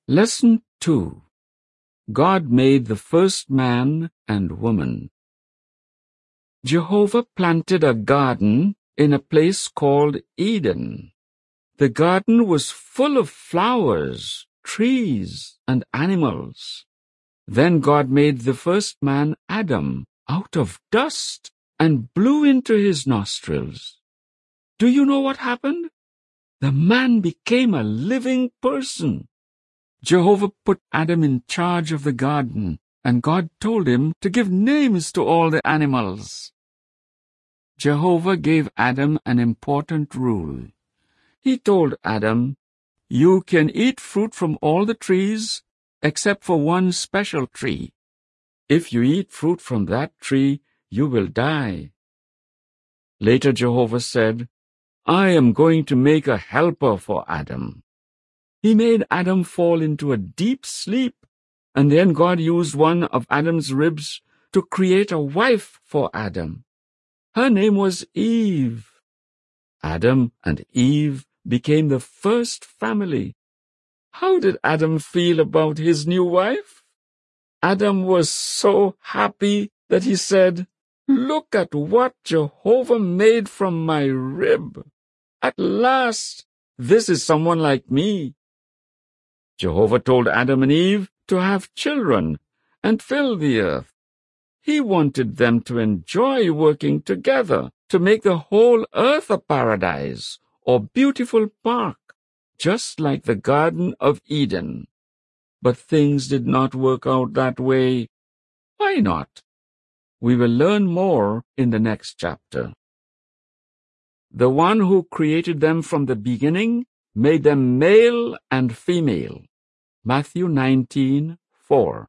Lesson 2. God made the first man and woman. Jehovah planted a garden in a place called Eden. The garden was full of flowers, trees, and animals. Then God made the first man, Adam, out of dust and blew into his nostrils. Do you know what happened? The man became a living person. Jehovah put Adam in charge of the garden, and God told him to give names to all the animals. Jehovah gave Adam an important rule. He told Adam, "You can eat fruit from all the trees except for one special tree. If you eat fruit from that tree, you will die." Later Jehovah said, "I am going to make a helper for Adam." He made Adam fall into a deep sleep, and then God used one of Adam's ribs to create a wife for Adam. Her name was Eve. Adam and Eve became the first family. How did Adam feel about his new wife? Adam was so happy that he said, "Look at what Jehovah made from my rib. At last, this is someone like me." Jehovah told Adam and Eve to have children and fill the earth. He wanted them to enjoy working together to make the whole earth a paradise or beautiful park, just like the Garden of Eden. But things did not work out that way. Why not? We will learn more in the next chapter. The one who created them from the beginning made them male and female. Matthew 19:4.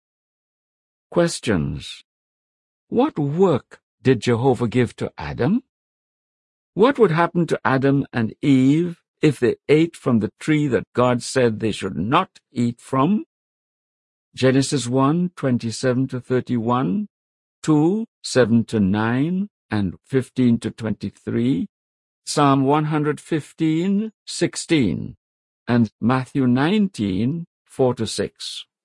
Questions. What work did Jehovah give to Adam? What would happen to Adam and Eve if they ate from the tree that God said they should not eat from? Genesis 1:27-31, 2:7-9 and 15-23, Psalm 115:16, and Matthew 19:4-6.